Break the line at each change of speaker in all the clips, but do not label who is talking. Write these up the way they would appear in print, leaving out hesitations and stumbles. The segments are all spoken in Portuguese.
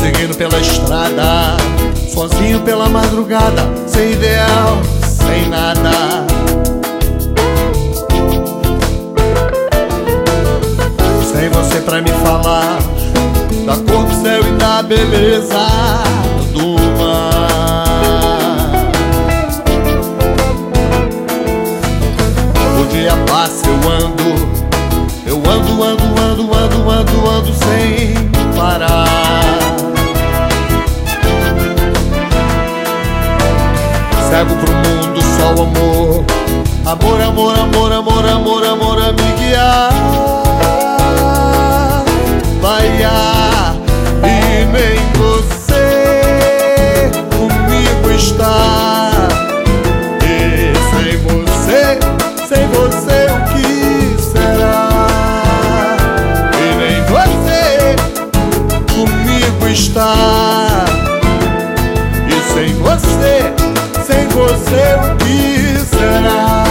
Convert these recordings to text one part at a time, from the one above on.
seguindo pela estrada, sozinho pela madrugada, sem ideal, sem nada. Sem você pra me falar da cor do céu e da beleza do mar. O dia passa, eu ando sem parar. Cego pro mundo, só o amor. Amor, amor, amor, amor, amor, amor a me guiar. Vai, e nem você comigo está. E sem você o que será? E nem você comigo está. E sem você o que será?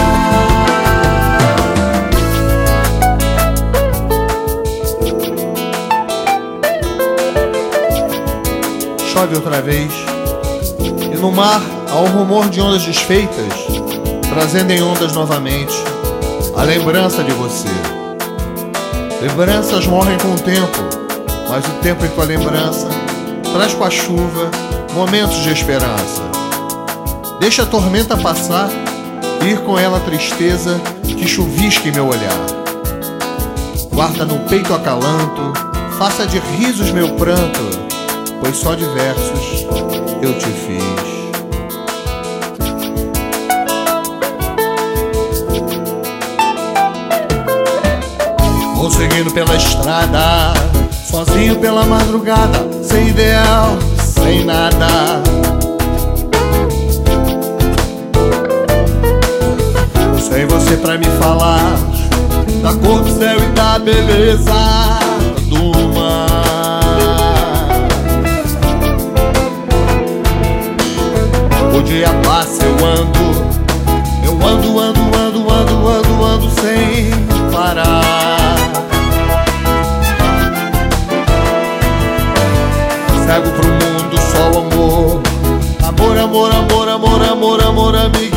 Chove outra vez, e no mar há um rumor de ondas desfeitas, trazendo em ondas novamente a lembrança de você. Lembranças morrem com o tempo, mas o tempo em tua lembrança traz com a chuva momentos de esperança. Deixa a tormenta passar e ir com ela a tristeza que chuvisque meu olhar. Guarda no peito acalanto, faça de risos meu pranto, pois só de versos eu te fiz. Vou seguindo pela estrada, sozinho pela madrugada, sem ideal, sem nada. Sem você pra me falar da cor do céu e da beleza do mar. O dia passa, eu ando sem parar. Cego pro mundo, só o amor. Amor, amor, amor, amor, amor, amor, amigo.